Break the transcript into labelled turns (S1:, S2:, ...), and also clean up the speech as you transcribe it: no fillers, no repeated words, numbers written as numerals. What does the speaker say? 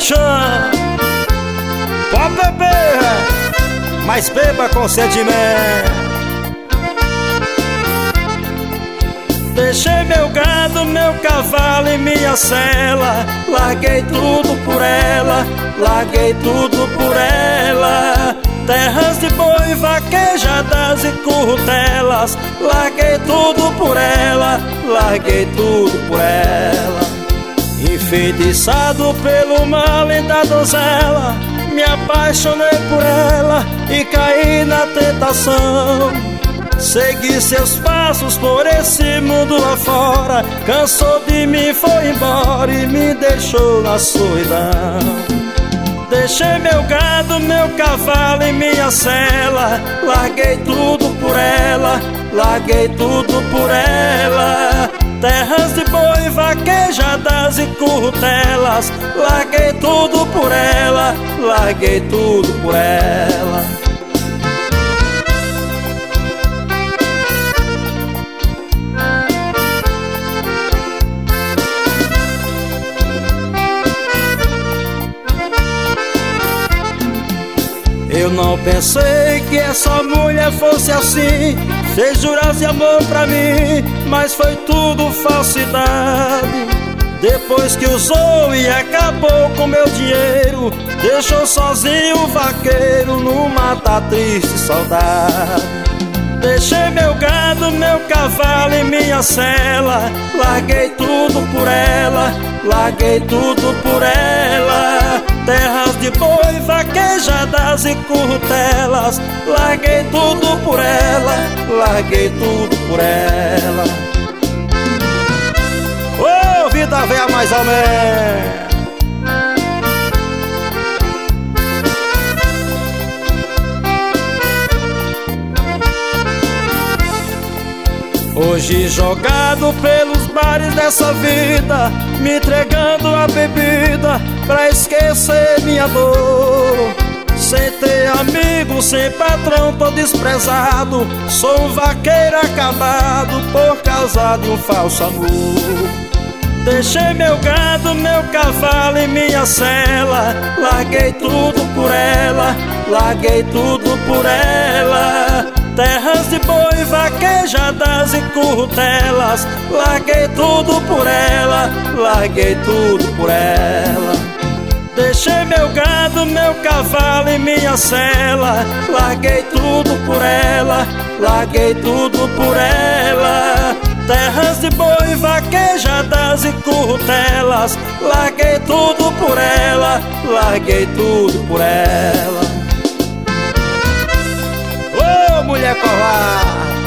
S1: paixão. Pode beber, mas beba com sentimento. Deixei meu gado, meu cavalo e minha sela. Larguei tudo por ela, larguei tudo por ela. Terras de boi, vaquejadas e curtelas. Larguei tudo por ela, larguei tudo por ela. Enfeitiçado pelo mal da donzela, me apaixonei por ela e caí na tentação. Segui seus passos por esse mundo afora. Cansou de mim, foi embora e me deixou na solidão. Deixei meu gado, meu cavalo e minha sela. Larguei tudo por ela, larguei tudo por ela. Terras de boi, vaquejadas e curtelas. Larguei tudo por ela, larguei tudo por ela. Eu não pensei que essa mulher fosse assim. Fez juras de amor pra mim, mas foi tudo falsidade. Depois que usou e acabou com meu dinheiro, deixou sozinho o vaqueiro numa triste saudade. Deixei meu gado, meu cavalo e minha sela. Larguei tudo por ela, larguei tudo por ela. Terras de boi, vaquejadas e curtelas. Larguei tudo por ela, larguei tudo por ela. Ô, vida velha mais ou menos. Hoje jogado pelos bares dessa vida, me entregando a bebida pra esquecer minha dor. Sem ter amigo, sem patrão, tô desprezado. Sou um vaqueiro acabado por causa de um falso amor. Deixei meu gado, meu cavalo e minha sela. Larguei tudo por ela, larguei tudo por ela. Terras de boi, vaquejadas e curtelas. Larguei tudo por ela, larguei tudo por ela. Deixei meu gado, meu cavalo e minha sela. Larguei tudo por ela, larguei tudo por ela. Terras de boi, vaquejadas e curtelas. Larguei tudo por ela, larguei tudo por ela. Mulher covarde.